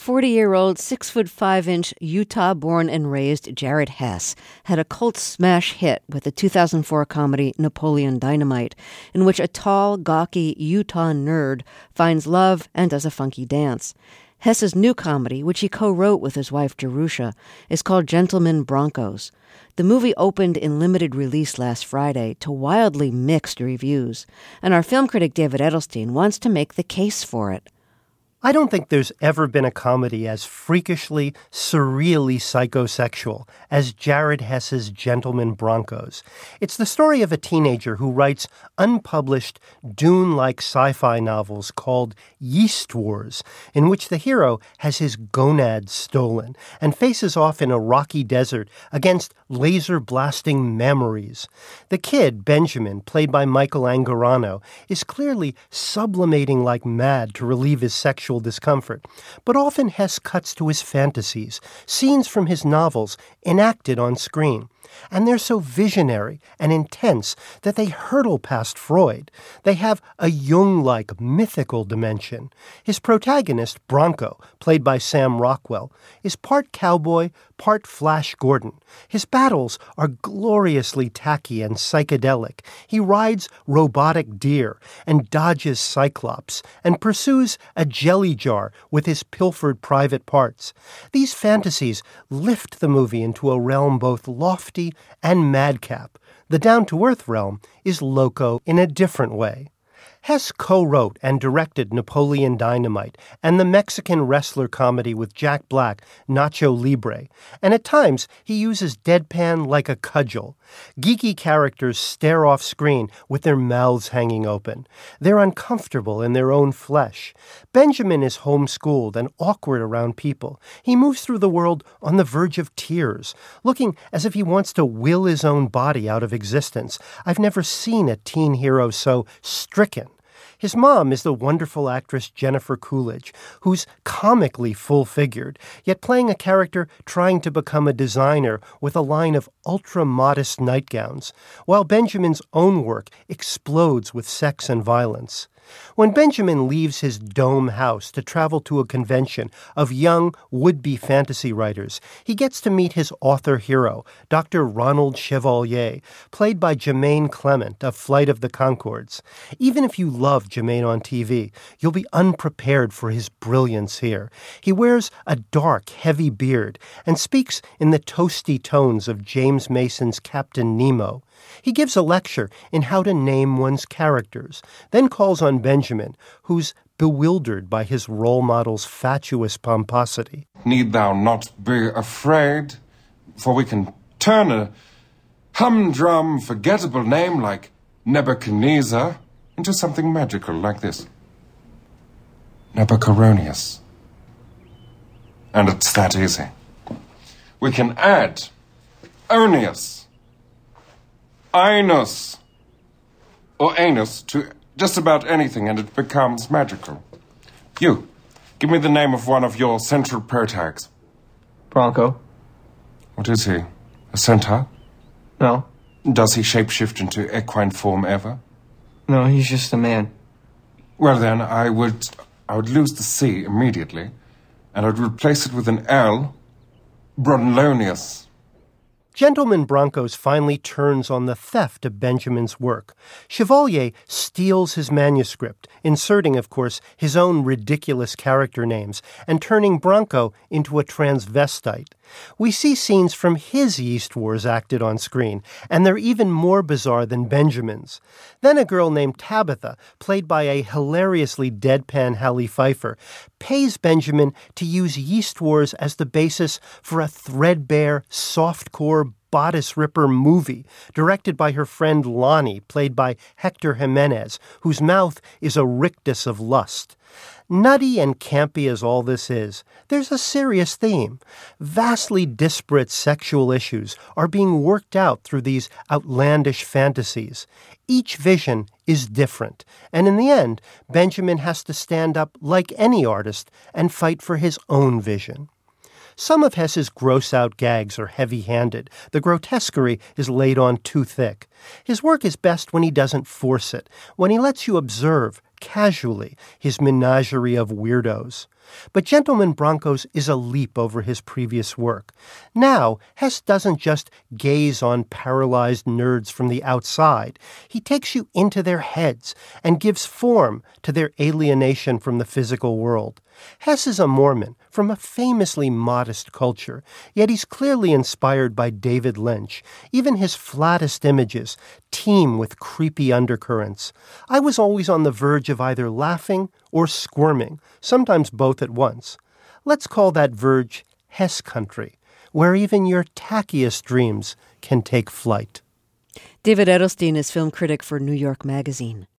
40-year-old, 6'5" Utah-born and raised Jared Hess had a cult smash hit with the 2004 comedy Napoleon Dynamite, in which a tall, gawky Utah nerd finds love and does a funky dance. Hess's new comedy, which he co-wrote with his wife Jerusha, is called Gentlemen Broncos. The movie opened in limited release last Friday to wildly mixed reviews, and our film critic David Edelstein wants to make the case for it. I don't think there's ever been a comedy as freakishly, surreally psychosexual as Jared Hess's Gentlemen Broncos. It's the story of a teenager who writes unpublished, Dune-like sci-fi novels called Yeast Wars, in which the hero has his gonads stolen and faces off in a rocky desert against laser-blasting memories. The kid, Benjamin, played by Michael Angarano, is clearly sublimating like mad to relieve his sexual discomfort, but often Hess cuts to his fantasies, scenes from his novels enacted on screen. And they're so visionary and intense that they hurtle past Freud. They have a Jung-like mythical dimension. His protagonist, Bronco, played by Sam Rockwell, is part cowboy, part Flash Gordon. His battles are gloriously tacky and psychedelic. He rides robotic deer and dodges Cyclops and pursues a jelly jar with his pilfered private parts. These fantasies lift the movie into a realm both lofty and madcap. The down-to-earth realm is loco in a different way. Hess co-wrote and directed Napoleon Dynamite and the Mexican wrestler comedy with Jack Black, Nacho Libre, and at times he uses deadpan like a cudgel. Geeky characters stare off screen with their mouths hanging open. They're uncomfortable in their own flesh. Benjamin is homeschooled and awkward around people. He moves through the world on the verge of tears, looking as if he wants to will his own body out of existence. I've never seen a teen hero so stricken. His mom is the wonderful actress Jennifer Coolidge, who's comically full-figured, yet playing a character trying to become a designer with a line of ultra-modest nightgowns, while Benjamin's own work explodes with sex and violence. When Benjamin leaves his dome house to travel to a convention of young, would-be fantasy writers, he gets to meet his author hero, Dr. Ronald Chevalier, played by Jermaine Clement of Flight of the Conchords. Even if you love Jermaine on TV, you'll be unprepared for his brilliance here. He wears a dark, heavy beard and speaks in the toasty tones of James Mason's Captain Nemo. He gives a lecture in how to name one's characters, then calls on Benjamin, who's bewildered by his role model's fatuous pomposity. Need thou not be afraid, for we can turn a humdrum, forgettable name like Nebuchadnezzar into something magical like this. Nebuchadnezzar. And it's that easy. We can add Onius, Inus, or anus to just about anything, and it becomes magical. You, give me the name of one of your central protags. Bronco. What is he? A centaur? No. Does he shapeshift into equine form ever? No, he's just a man. Well then, I would lose the C immediately, and I'd replace it with an L. Bronlonius. Gentlemen Broncos finally turns on the theft of Benjamin's work. Chevalier steals his manuscript, inserting, of course, his own ridiculous character names, and turning Bronco into a transvestite. We see scenes from his Yeast Wars acted on screen, and they're even more bizarre than Benjamin's. Then a girl named Tabitha, played by a hilariously deadpan Halle Pfeiffer, pays Benjamin to use Yeast Wars as the basis for a threadbare, softcore bodice ripper movie directed by her friend Lonnie, played by Hector Jimenez, whose mouth is a rictus of lust. Nutty and campy as all this is, there's a serious theme. Vastly disparate sexual issues are being worked out through these outlandish fantasies. Each vision is different, and in the end, Benjamin has to stand up like any artist and fight for his own vision. Some of Hess's gross-out gags are heavy-handed. The grotesquerie is laid on too thick. His work is best when he doesn't force it, when he lets you observe, casually, his menagerie of weirdos. But Gentleman Broncos is a leap over his previous work. Now, Hess doesn't just gaze on paralyzed nerds from the outside. He takes you into their heads and gives form to their alienation from the physical world. Hess is a Mormon from a famously modest culture, yet he's clearly inspired by David Lynch. Even his flattest images teem with creepy undercurrents. I was always on the verge of either laughing or squirming, sometimes both at once. Let's call that verge Hess country, where even your tackiest dreams can take flight. David Edelstein is film critic for New York Magazine.